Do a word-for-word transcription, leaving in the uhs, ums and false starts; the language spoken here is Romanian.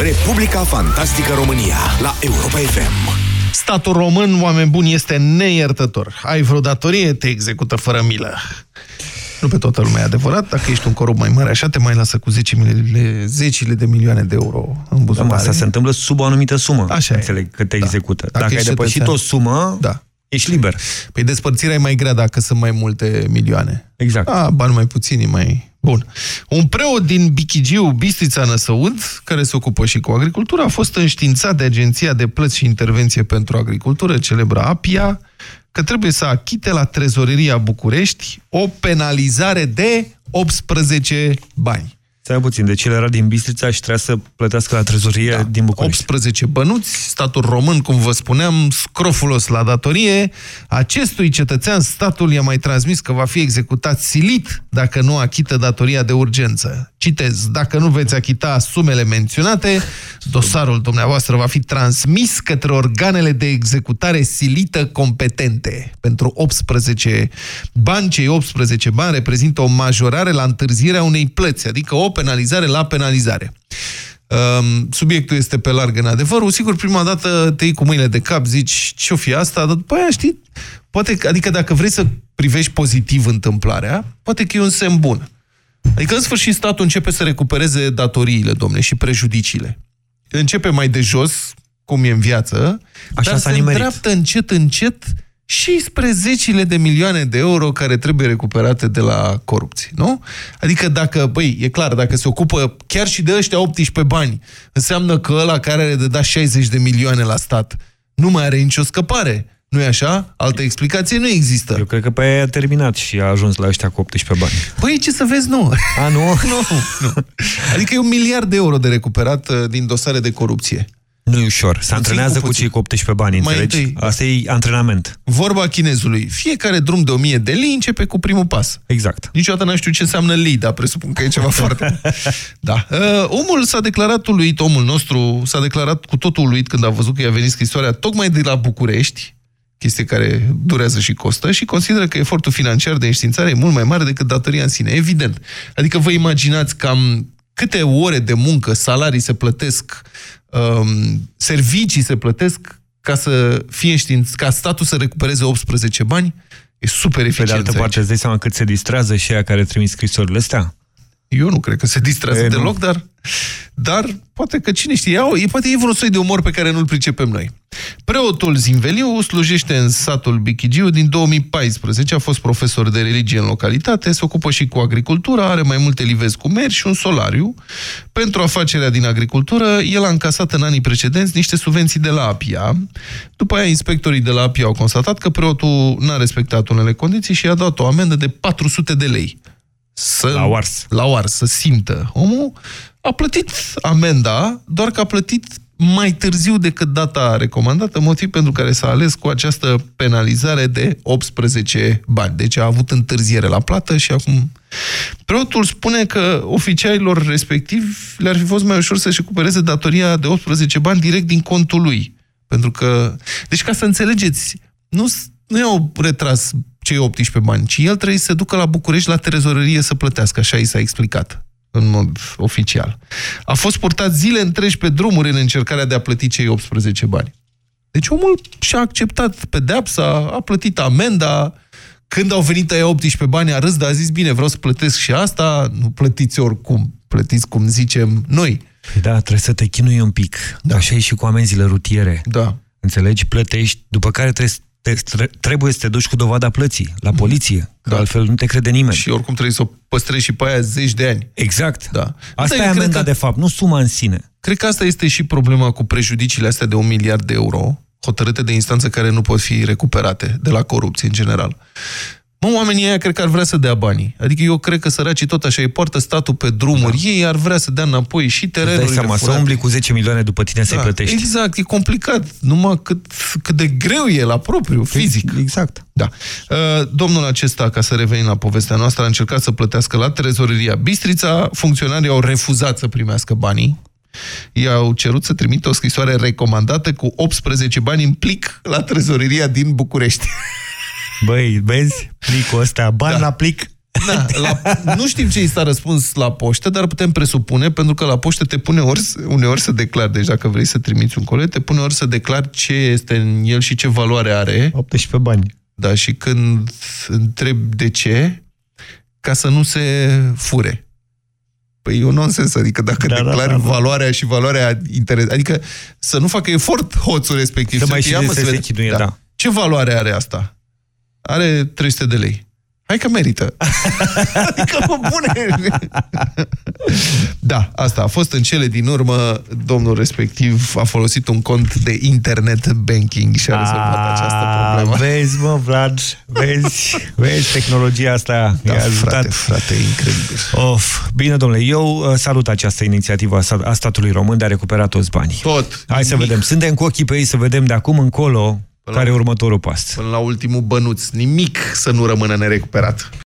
Republica Fantastică România la Europa F M. Statul român, oameni buni, este neiertător. Ai vreo datorie, te execută fără milă. Nu pe toată lumea e adevărat. Dacă ești un corupt mai mare, așa te mai lasă cu zecile de milioane de euro în buzunare. Da, asta se întâmplă sub o anumită sumă. Așa înțeleg, e. că te da. execută. Dacă, Dacă ai depășit o sumă, da. ești liber. Păi despărțirea e mai grea dacă sunt mai multe milioane. Exact. A, bani mai puțini, mai... Bun. Un preot din Bichigiu, Bistrița Năsăud, care se ocupă și cu agricultura, a fost înștiințat de Agenția de Plăți și Intervenție pentru Agricultură, celebra APIA, că trebuie să achite la Trezoreria București o penalizare de optsprezece bani. Stai puțin, deci el era din Bistrița și trebuia să plătească la trezorie da. din București. optsprezece bănuți, statul român, cum vă spuneam, scrofulos la datorie. Acestui cetățean, statul i-a mai transmis că va fi executat silit dacă nu achită datoria de urgență. Citez, dacă nu veți achita sumele menționate, dosarul dumneavoastră va fi transmis către organele de executare silită competente. Pentru optsprezece bani, cei optsprezece bani reprezintă o majorare la întârzierea unei plăți, adică o penalizare la penalizare. Subiectul este pe larg în adevărul. Sigur, prima dată te iei cu mâinile de cap, zici ce-o fi asta, dar după aia știi, poate, adică dacă vrei să privești pozitiv întâmplarea, poate că e un semn bun. Adică în sfârșit statul începe să recupereze datoriile, domne, și prejudiciile. Începe mai de jos, cum e în viață, așa dar s-a se nimerit. îndreaptă încet, încet și spre zecile de milioane de euro care trebuie recuperate de la corupție, nu? Adică dacă, băi, e clar, dacă se ocupă chiar și de ăștia optsprezece bani, înseamnă că ăla care are de dat șaizeci de milioane la stat nu mai are nicio scăpare. Nu-i așa? Altă explicație nu există. Eu cred că pe aia a terminat și a ajuns la ăștia cu optsprezece bani. Păi, ce să vezi, nu. A, nu? nu, nu. Adică e un miliard de euro de recuperat uh, din dosare de corupție. Nu e ușor. Se antrenează cu, cu cei cu optsprezece bani, înțelegi? Întâi, asta e antrenament. Vorba chinezului. Fiecare drum de o mie de lei începe cu primul pas. Exact. Niciodată n-am știut ce înseamnă lei, dar presupun că e ceva foarte... Da. Uh, omul s-a declarat uluit, omul nostru s-a declarat cu totul uluit când a văzut că i-a venit scrisoarea tocmai de la București, chestie care durează și costă, și consideră că efortul financiar de înștiințare e mult mai mare decât datoria în sine. Evident. Adică vă imaginați cam câte ore de muncă, salarii se plătesc, um, servicii se plătesc ca să fie științ, ca statul să recupereze optsprezece bani? E super eficient. Pe de altă parte, îți dai seama cât se distrează și aia care trimit scrisorile astea? Eu nu cred că se distrează e, deloc, dar, dar poate că cine știe, e, poate e vreun soi de umor pe care nu-l pricepem noi. Preotul Zinveliu slujește în satul Bichigiu din două mii paisprezece, a fost profesor de religie în localitate, se ocupă și cu agricultura, are mai multe livezi cu meri și un solariu. Pentru afacerea din agricultură, el a încasat în anii precedenți niște subvenții de la APIA. După aia, inspectorii de la APIA au constatat că preotul n-a respectat unele condiții și i-a dat o amendă de patru sute de lei. Să, la ars. La ars, să simtă. Omul a plătit amenda, doar că a plătit mai târziu decât data recomandată, motiv pentru care s-a ales cu această penalizare de optsprezece bani. Deci a avut întârziere la plată și acum... Preotul spune că oficialilor respectivi le-ar fi fost mai ușor să-și recupereze datoria de optsprezece bani direct din contul lui. Pentru că... Deci ca să înțelegeți, nu, nu i-au retras cei optsprezece bani, ci el trebuie să se ducă la București la trezorerie să plătească, așa i s-a explicat în mod oficial. A fost purtat zile întregi pe drumuri în încercarea de a plăti cei optsprezece bani. Deci omul și-a acceptat pedeapsa, a plătit amenda, când au venit aia optsprezece bani a râs, dar a zis, bine, vreau să plătesc și asta, nu plătiți oricum, plătiți cum zicem noi. Da, trebuie să te chinui un pic. Da. Așa e și cu amenziile rutiere. Da. Înțelegi? Plătești, după care trebuie Te, trebuie să te duci cu dovada plății la poliție, că da. altfel nu te crede nimeni. Și oricum trebuie să o păstrezi și pe aia zeci de ani. Exact. Da. Asta e amenda, că, de fapt, nu suma în sine. Cred că asta este și problema cu prejudiciile astea de un miliard de euro, hotărâte de instanță care nu pot fi recuperate de la corupție în general. Mă, oamenii ăia cred că ar vrea să dea banii. Adică eu cred că săracii tot așa îi poartă statul pe drumuri. Da. Ei ar vrea să dea înapoi și terenurile furate. Dai seama, să umbli cu zece milioane după tine da, să-i plătești. Exact, e complicat. Numai cât, cât de greu e la propriu, fizic. Exact. Da. Domnul acesta, ca să revenim la povestea noastră, a încercat să plătească la Trezoreria Bistrița. Funcționarii au refuzat să primească banii. I-au cerut să trimită o scrisoare recomandată cu optsprezece bani în plic la Trezoreria din București. Băi, vezi? Plicul ăsta, bani da. la plic. Da, la, nu știm ce i s-a răspuns la poștă, dar putem presupune, pentru că la poștă te pune ori, uneori să declari, deci dacă vrei să trimiți un colet, te pune ori să declari ce este în el și ce valoare are. optsprezece bani. Da, și când întrebi de ce, ca să nu se fure. Păi e un nonsens, adică dacă da, declari da, da, da. valoarea și valoarea interes, adică să nu facă efort hoțul respectiv. Să să mai și de se, se chinuie, da. da. Ce valoare are asta? Are trei sute de lei. Hai că merită. Adică mă pune. Da, asta a fost în cele din urmă. Domnul respectiv a folosit un cont de internet banking și a rezolvat această problemă. Vezi, mă, Vlad, vezi, vezi tehnologia asta. Da, frate, frate, incredibil. Of, bine, domnule, eu salut această inițiativă a statului român de a recupera toți banii. Tot. Hai să nimic. vedem. Suntem cu ochii pe ei să vedem de acum încolo Până care la, e următorul pas. Până la ultimul bănuț. Nimic să nu rămână nerecuperat.